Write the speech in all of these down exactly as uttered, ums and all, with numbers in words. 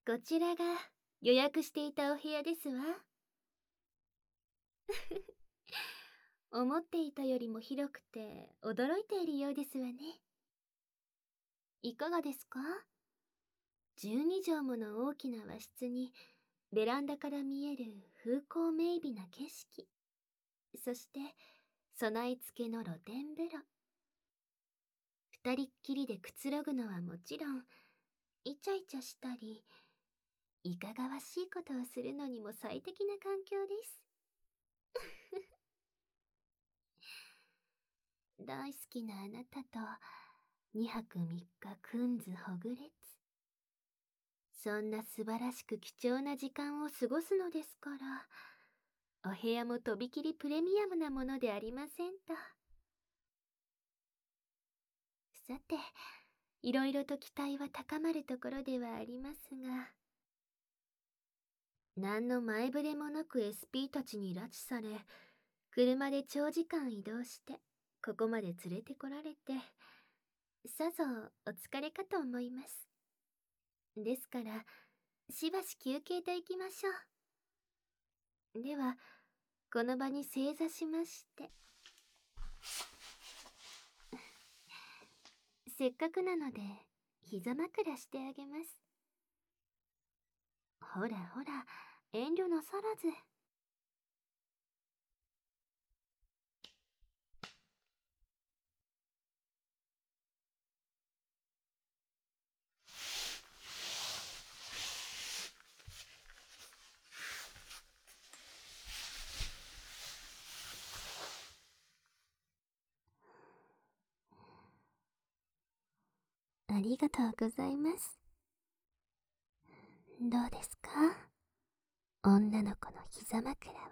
こちらが予約していたお部屋ですわ。思っていたよりも広くて驚いているようですわね。いかがですか？じゅうに畳もの大きな和室にベランダから見える風光明媚な景色、そして備え付けの露天風呂。二人っきりでくつろぐのはもちろん、イチャイチャしたりいかがわしいことをするのにも最適な環境です。大好きなあなたとにはくみっかくんずほぐれつ、そんな素晴らしく貴重な時間を過ごすのですから、お部屋もとびきりプレミアムなものでありませんと。さて、いろいろと期待は高まるところではありますが、何の前触れもなく エスピー たちに拉致され、車で長時間移動してここまで連れてこられて、さぞお疲れかと思います。ですからしばし休憩といきましょう。ではこの場に正座しまして、せっかくなので膝枕してあげます。ほらほら、遠慮なさらず。ありがとうございます。どうですか、女の子の膝枕は。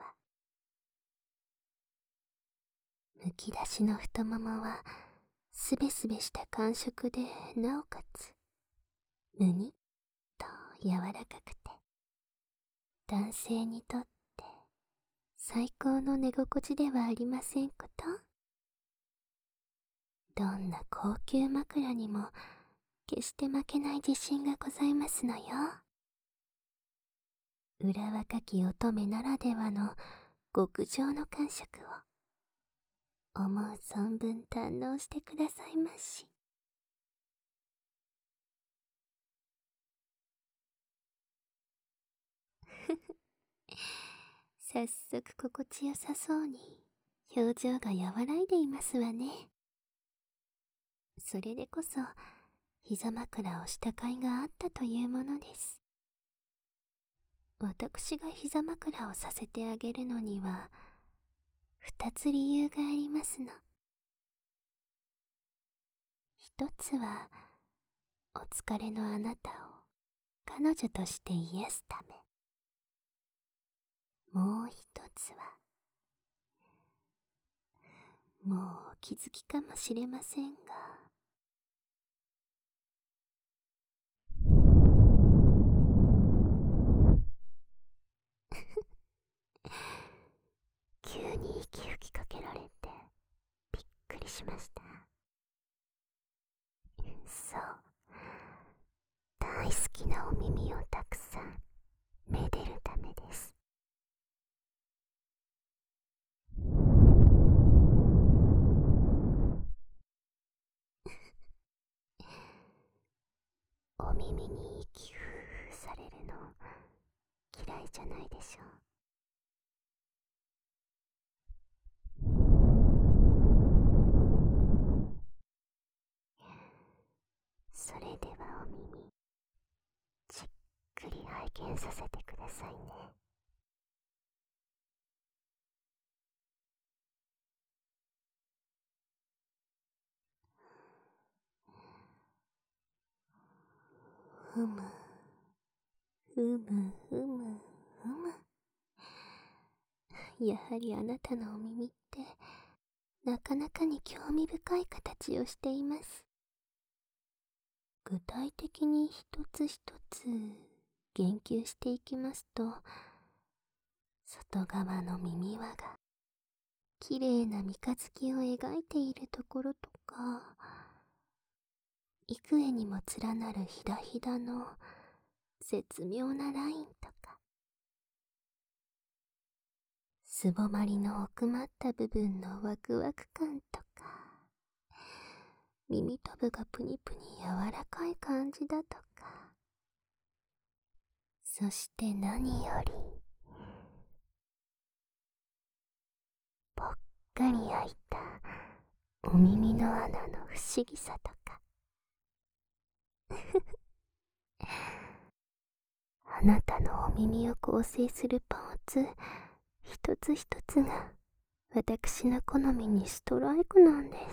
むき出しの太ももはすべすべした感触で、なおかつむにっと柔らかくて、男性にとって最高の寝心地ではありませんこと。どんな高級枕にも決して負けない自信がございますのよ。裏若き乙女ならではの極上の感触を思う存分堪能してくださいまし。早速心地よさそうに表情が和らいでいますわね。それでこそ膝枕をした甲斐があったというものです。私が膝枕をさせてあげるのには二つ理由がありますの。一つはお疲れのあなたを彼女として癒すため、もう一つは、もうお気づきかもしれませんが、急に息吹きかけられてびっくりしました。そう、大好きなお耳をたくさんめでるためです。お耳に息ふうふうされるの嫌いじゃないでしょう。それではお耳じっくり拝見させてくださいね。ふむふむふむふむ。やはりあなたのお耳ってなかなかに興味深い形をしています。具体的に一つ一つ言及していきますと、外側の耳輪がきれいな三日月を描いているところとか、幾重にも連なるひだひだの絶妙なラインとか、すぼまりの奥まった部分のワクワク感とか、耳たぶがプニプニ柔らかい感じだとか、そして何より、ぽっかり開いたお耳の穴の不思議さとか。あなたのお耳を構成するパーツ一つ一つが私の好みにストライクなんです。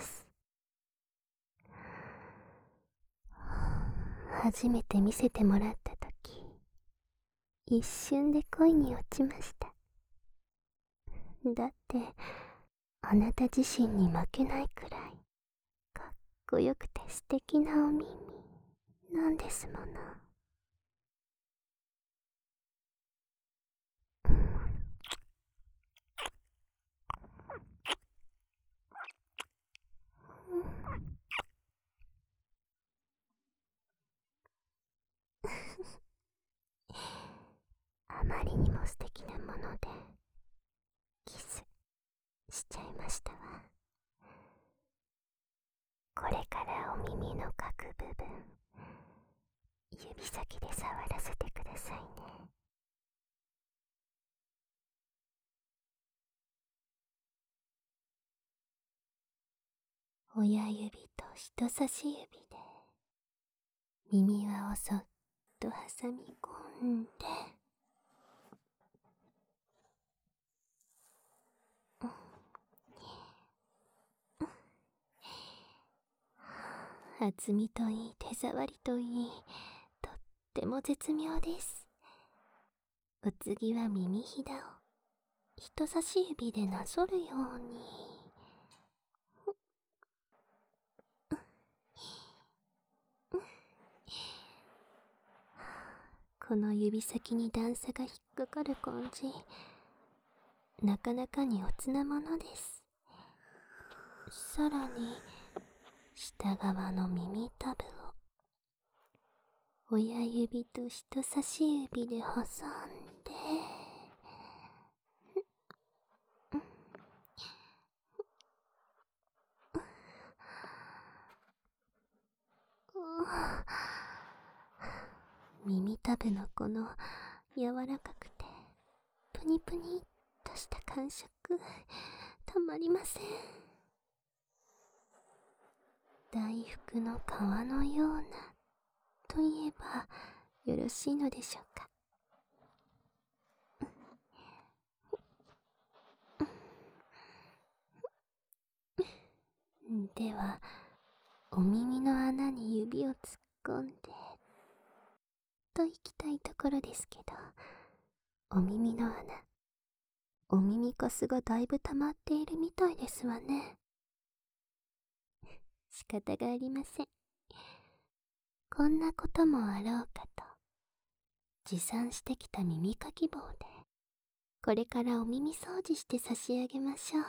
初めて見せてもらったとき、一瞬で恋に落ちました。だってあなた自身に負けないくらいかっこよくて素敵なお耳なんですもの。あまりにも素敵なものでキスしちゃいましたわ。これからお耳の各部分指先で触らせてくださいね。親指と人差し指で耳輪をそっと挟み込んで、厚みといい手触りといい、とっても絶妙です。お次は耳ひだを人差し指でなぞるように、この指先に段差が引っかかる感じ、なかなかにおつなものです。さらに下側の耳たぶを親指と人差し指で挟んで、耳たぶのこの柔らかくてプニプニっとした感触、たまりません。大福の皮のようなといえばよろしいのでしょうか。ではお耳の穴に指を突っ込んでといきたいところですけど、お耳の穴、お耳かすがだいぶ溜まっているみたいですわね。仕方がありません。こんなこともあろうかと持参してきた耳かき棒でこれからお耳掃除して差し上げましょう。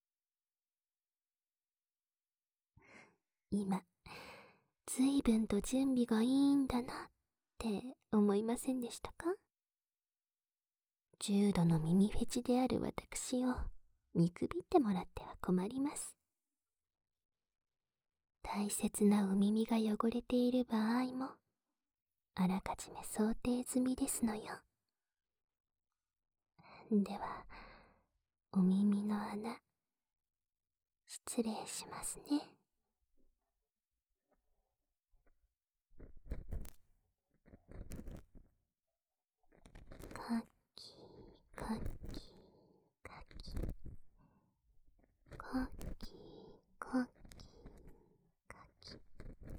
今ずいぶんと準備がいいんだなって思いませんでしたか？重度の耳フェチである私を見くびってもらっては困ります。大切なお耳が汚れている場合もあらかじめ想定済みですのよ。ではお耳の穴失礼しますね。かきかきかきかきかきかきか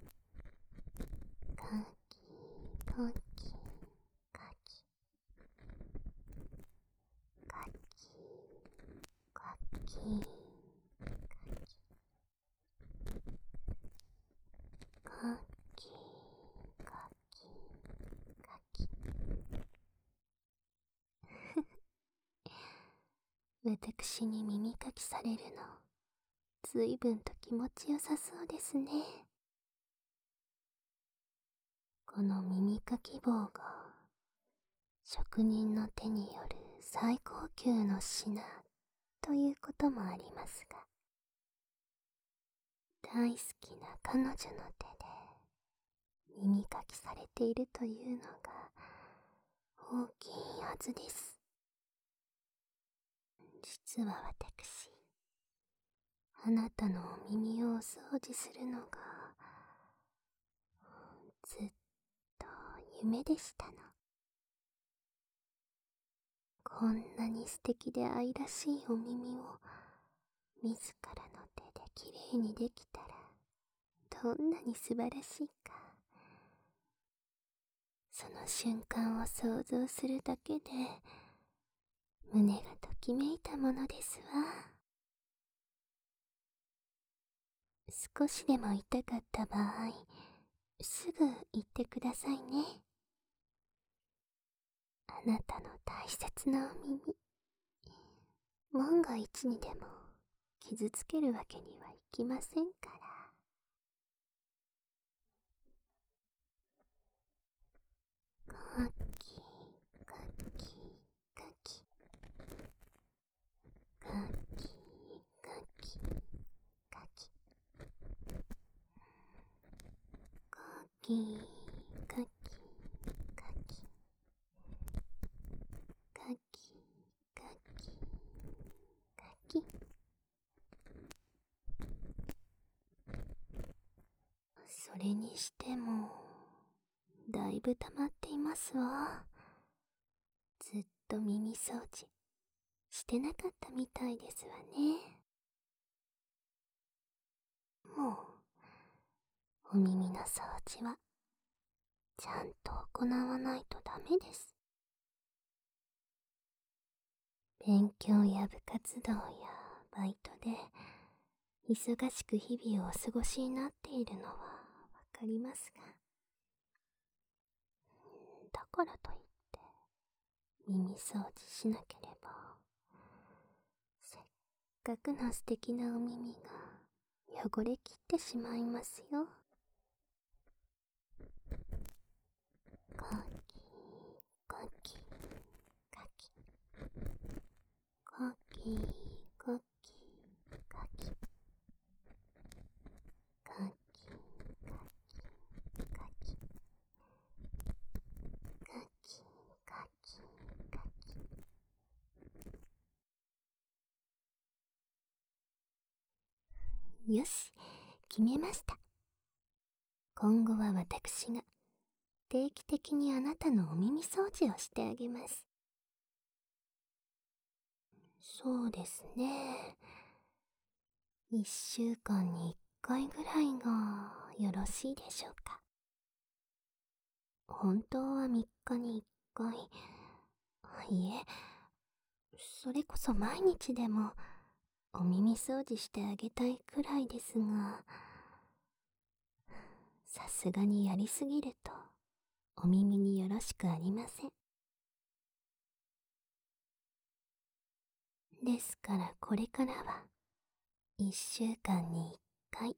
きかきかきかきかきかきかきかき。私に耳かきされるのずいぶんと気持ちよさそうですね。この耳かき棒が職人の手による最高級の品ということもありますが、大好きな彼女の手で耳かきされているというのが大きいはずです。実は私、あなたのお耳をお掃除するのがずっと夢でしたの。こんなに素敵で愛らしいお耳を自らの手できれいにできたらどんなに素晴らしいか。その瞬間を想像するだけで胸がときめいたものですわ。少しでも痛かった場合、すぐ言ってくださいね。あなたの大切なお耳、万が一にでも傷つけるわけにはいきませんから。カキカキカキカキカキカキカキカキカキカキカキカキ。それにしてもだいぶ溜まっていますわ。ずっと耳掃除してなかったみたいですわね。もうお耳の掃除はちゃんと行わないとダメです。勉強や部活動やバイトで忙しく日々をお過ごしになっているのはわかりますが、だからといって耳掃除しなければ、せっかくの素敵なお耳が汚れきってしまいますよ。カキカキカキカキカキカキカキカキカキカキカキ。よし、決めました。今後は私が定期的にあなたのお耳掃除をしてあげます。そうですね。一週間に一回ぐらいがよろしいでしょうか。本当は三日に一回。いえ、それこそ毎日でもお耳掃除してあげたいくらいですが、さすがにやりすぎるとお耳によろしくありません。ですからこれからは一週間に一回、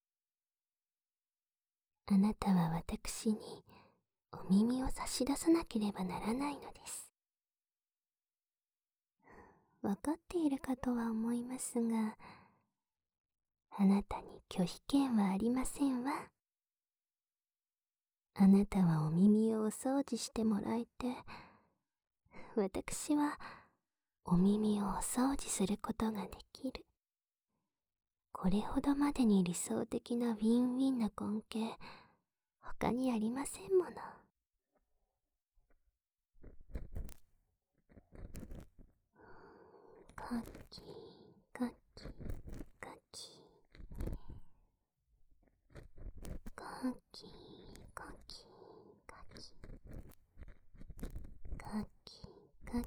あなたは私にお耳を差し出さなければならないのです。わかっているかとは思いますが、あなたに拒否権はありませんわ。あなたはお耳をお掃除してもらえて、私はお耳をお掃除することができる。これほどまでに理想的なウィンウィンな関係、他にありませんもの。カキカキカキカキカキカキカキカキカキ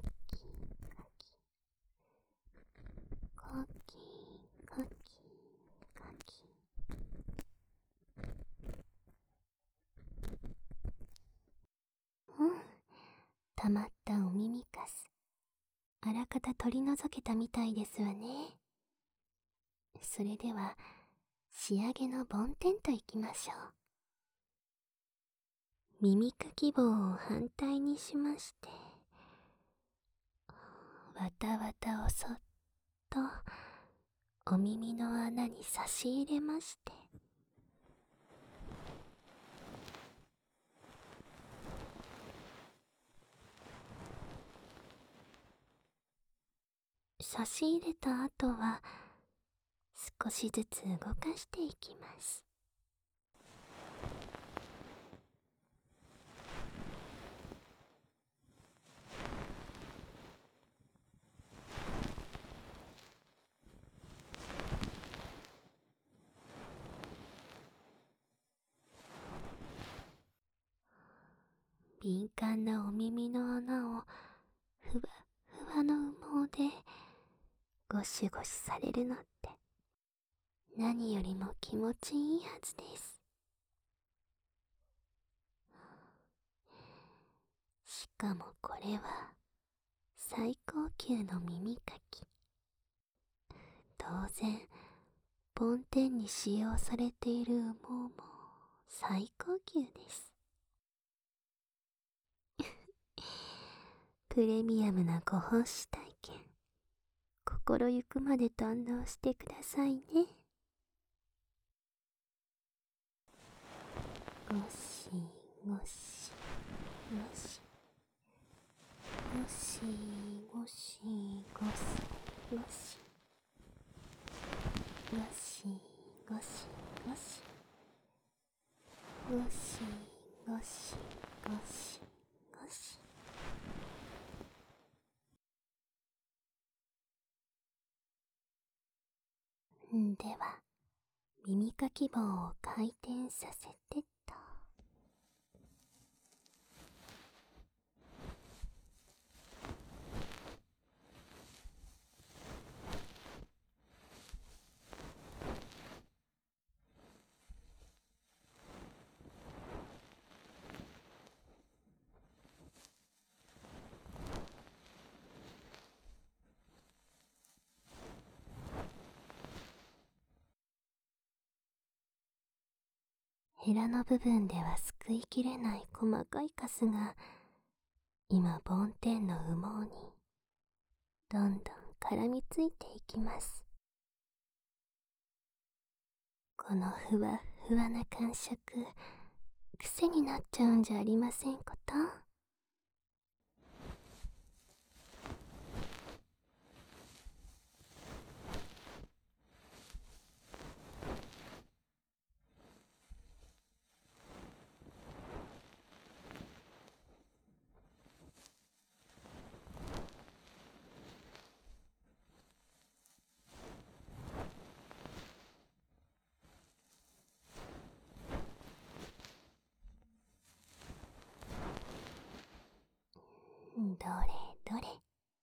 カキカキカキ。うん、たまったお耳かす、あらかた取り除けたみたいですわね。それでは仕上げの梵天といきましょう。耳かき棒を反対にしまして、 わたわたをそっとお耳の穴に差し入れまして、差し入れた後は少しずつ動かしていきます。敏感なお耳の穴をふわふわの羽毛でゴシゴシされるのって何よりも気持ちいいはずです。しかもこれは最高級の耳かき。当然梵天に使用されている羽毛も最高級です。プレミアムなご奉仕体験、心ゆくまで堪能してくださいね。ごしごしごしごしごしごしごしごしごしごしごしごしごしごし。では耳かき棒を回転させてと。ヘラの部分ではすくいきれない細かいカスが今梵天の羽毛にどんどん絡みついていきます。このふわふわな感触、癖になっちゃうんじゃありませんこと？どれどれ。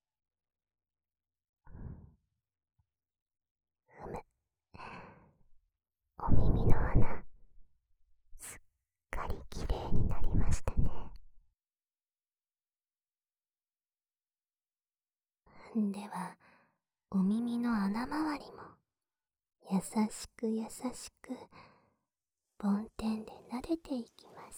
ふむ、お耳の穴すっかりきれいになりましたね。ではお耳の穴周りも優しく優しく梵天で撫でていきます。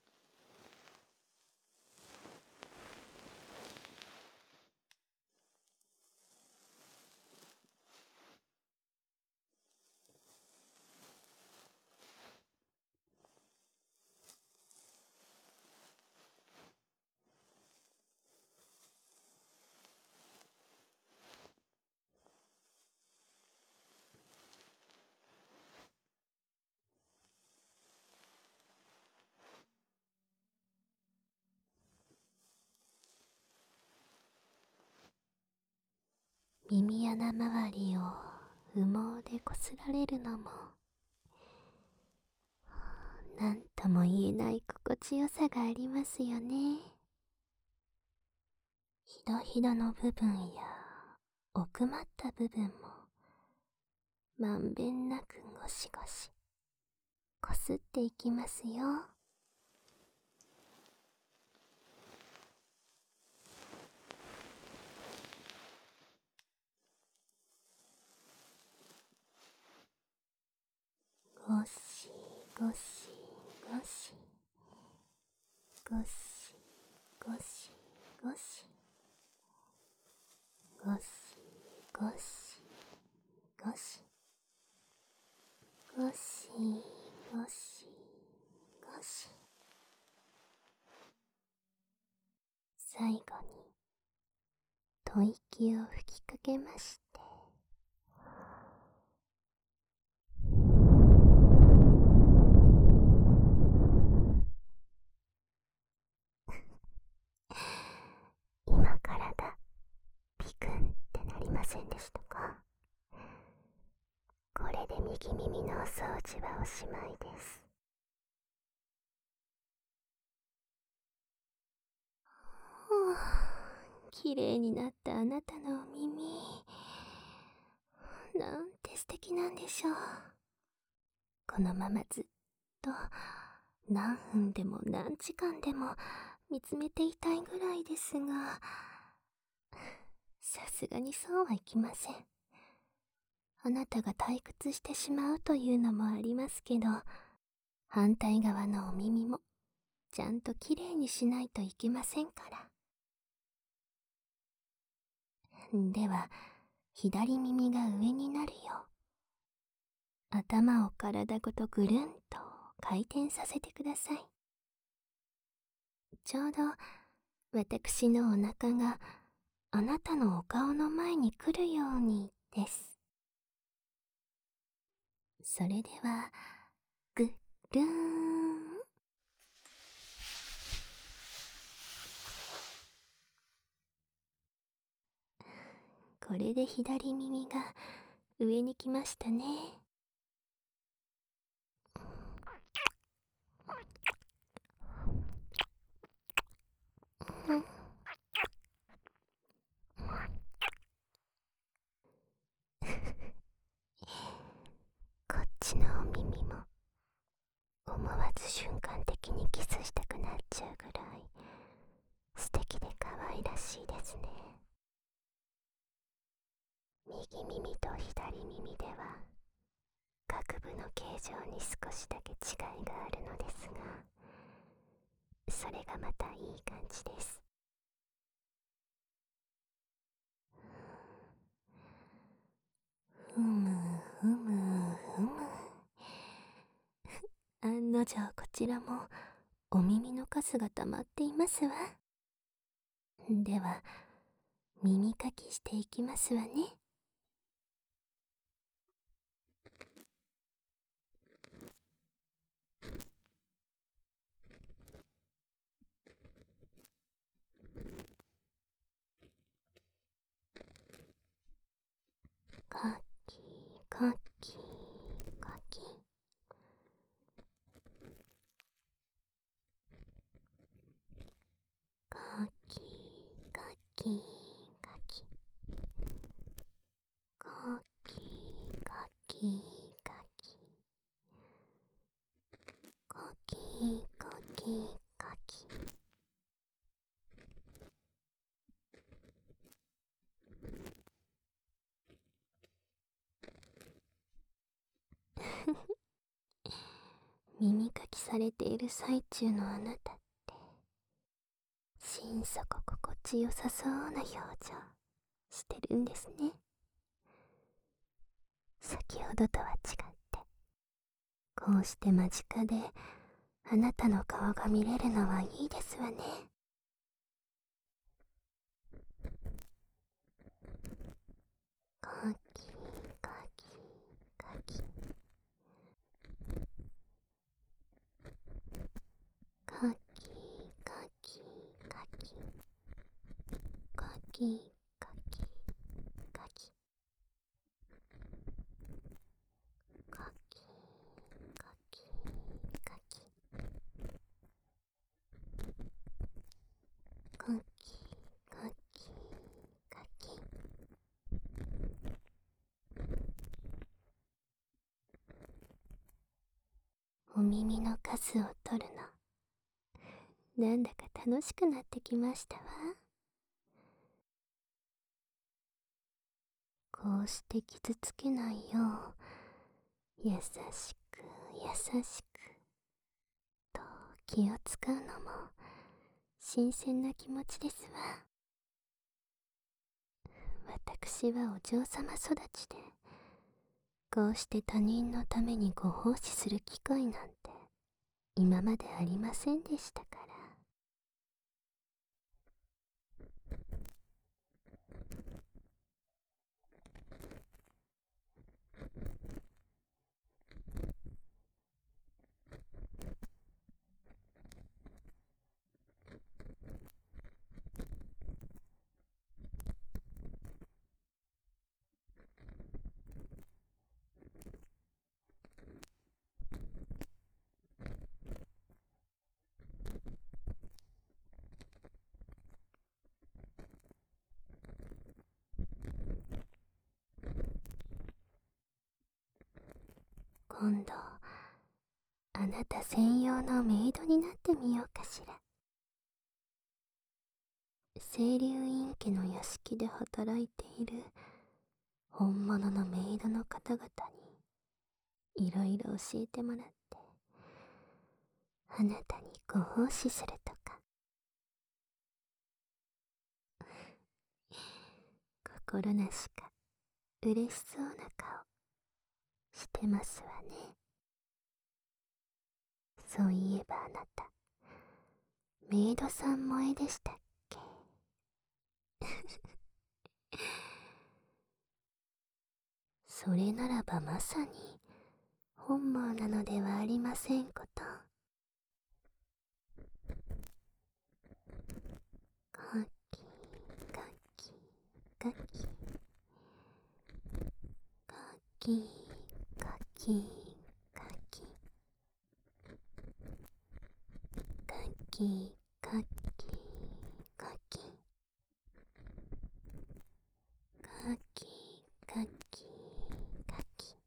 耳穴周りを羽毛でこすられるのもなんとも言えない心地よさがありますよね。ひだひだの部分や奥まった部分もまんべんなくゴシゴシこすっていきますよ。ゴシゴシゴシゴシゴシゴシ最後に吐息を吹きかけまして、今体ピクンってなりませんでしたか？これで右耳のお掃除はおしまいです。ふぅ、きれいになったあなたのお耳、なんて素敵なんでしょう。このままずっと何分でも何時間でも見つめていたいぐらいですが、さすがにそうはいきません。あなたが退屈してしまうというのもありますけど、反対側のお耳もちゃんときれいにしないといけませんから。では、左耳が上になるよう、頭を体ごとぐるんと回転させてください。ちょうど私のお腹があなたのお顔の前に来るようにです。それでは、ぐるーん。これで左耳が上に来ましたね。こっちのお耳も思わず瞬間的にキスしたくなっちゃうぐらい素敵で可愛らしいですね。右耳と左耳では各部の形状に少しだけ違いがあるのですが、それがまたいい感じです。ふむふむふむ。案の定こちらもお耳の数が溜まっていますわ。では、耳かきしていきますわね。かきかきかき。かきかきかき。かきかきかき。かきかきかき。耳かきされている最中のあなたって心底心地よさそうな表情してるんですね。先ほどとは違ってこうして間近であなたの顔が見れるのはいいですわね。かきかきかき。かきかきかき。かきかきかき。かきかきかき。かきかきかき。お耳の数を取るのなんだか楽しくなってきましたわ。こうして傷つけないよう優しく優しくと気を使うのも新鮮な気持ちですわ。私はお嬢様育ちでこうして他人のためにご奉仕する機会なんて今までありませんでしたから。 今度あなた専用のメイドになってみようかしら。清流院家の屋敷で働いている本物のメイドの方々にいろいろ教えてもらって、あなたにご奉仕するとか。心なしか嬉しそうな顔してますわね。そういえばあなた、メイドさん萌えでしたっけ？それならばまさに本望なのではありませんこと。カキカキカキカキカキカキカキカキカキカキカキカキ。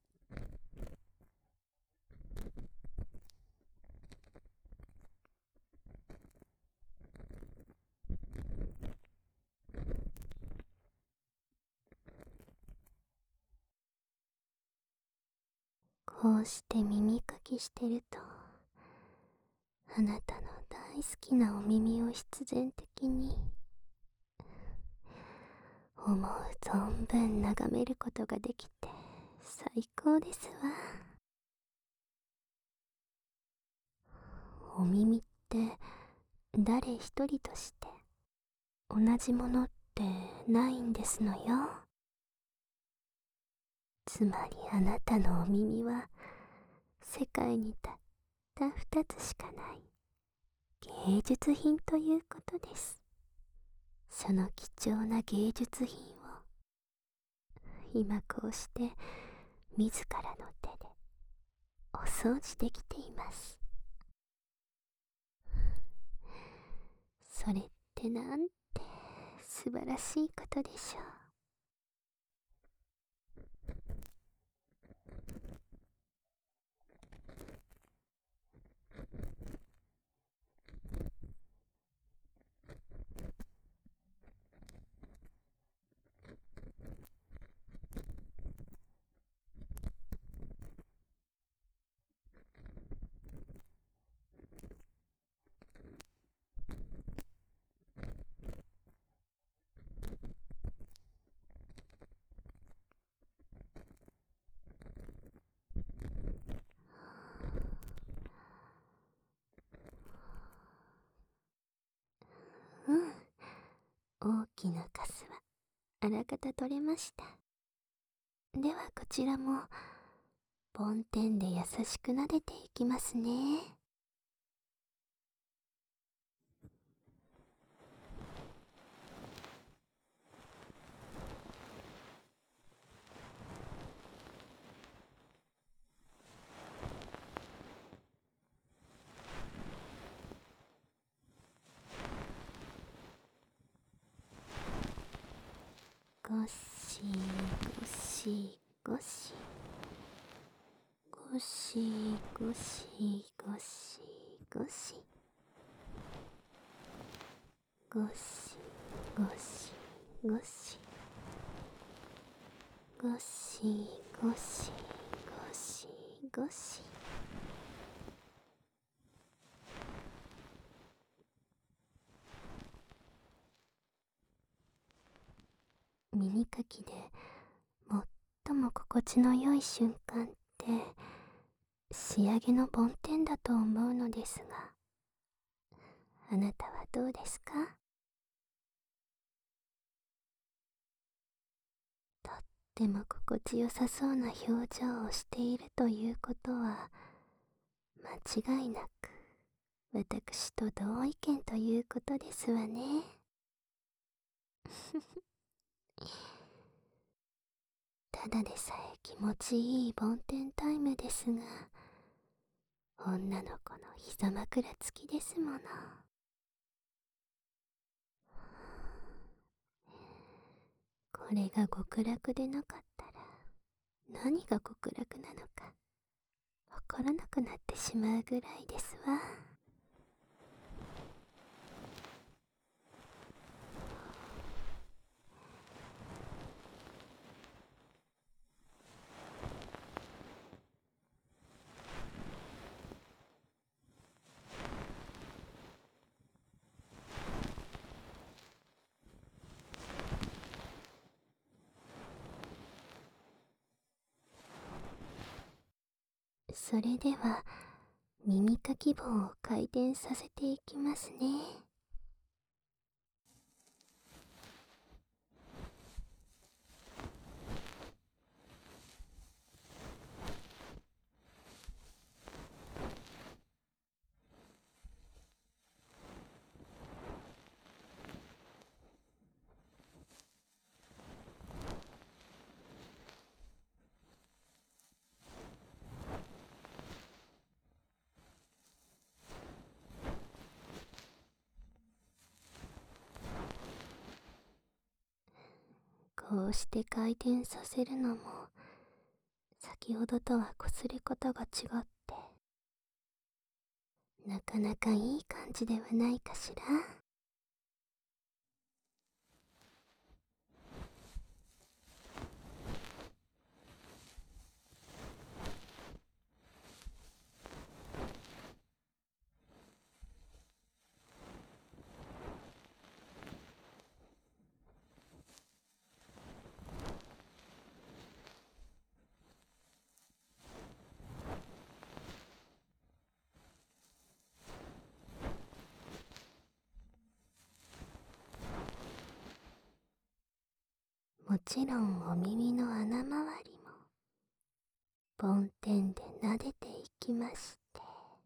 こうして耳かきしてると、あなたの大好きなお耳を必然的に思う存分眺めることができて最高ですわ。お耳って誰一人として同じものってないんですのよ。つまりあなたのお耳は世界にたった二つしかない芸術品ということです。その貴重な芸術品を今こうして自らの手でお掃除できています。それってなんて素晴らしいことでしょう。うん、大きなカスはあらかた取れました。ではこちらも梵天で優しく撫でていきますね。ゴシゴシゴシゴシゴシゴシゴシゴシゴシゴシゴシゴシゴシゴシ。耳かきで最も心地の良い瞬間って仕上げの梵天だと思うのですが、あなたはどうですか？とっても心地よさそうな表情をしているということは間違いなく私と同意見ということですわね。ただでさえ気持ちいい梵天タイムですが、女の子の膝枕付きですもの。これが極楽でなかったら何が極楽なのかわからなくなってしまうぐらいですわ。それでは耳かき棒を回転させていきますね。こうして回転させるのも先ほどとはこすり方が違ってなかなかいい感じではないかしら。もちろんお耳の穴周りも梵天で撫でていきまして、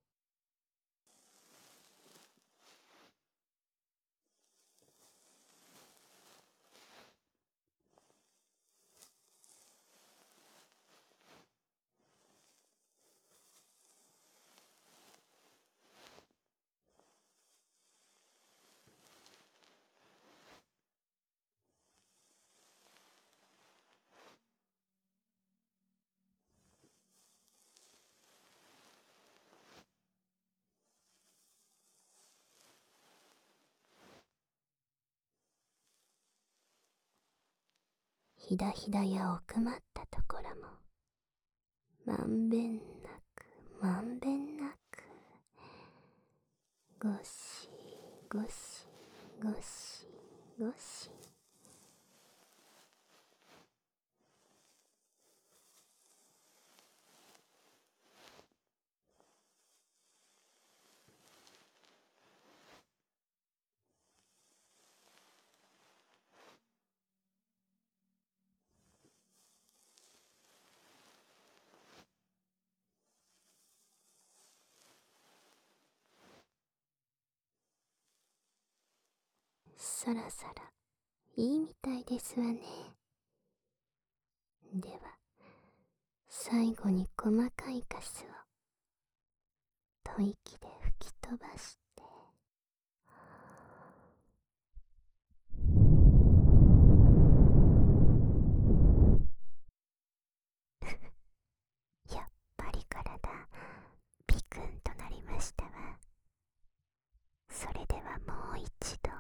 ひだひだや奥まったところもまんべんなくまんべんなくゴシゴシゴシゴシ。そろそろいいみたいですわね。では最後に細かいカスを吐息で吹き飛ばしてやっぱり体ピクンとなりましたわ。それではもう一度。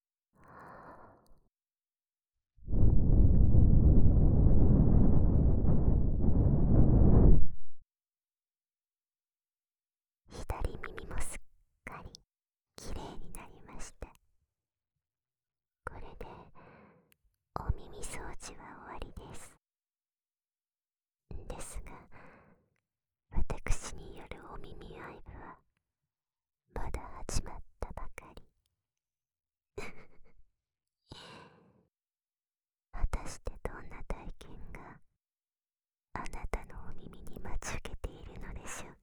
左耳もすっかりきれいになりました。これでお耳掃除は終わりです。ですが私によるお耳愛撫はまだ始まったばかり。果たしてどんな体験があなたのお耳に待ち受けているのでしょう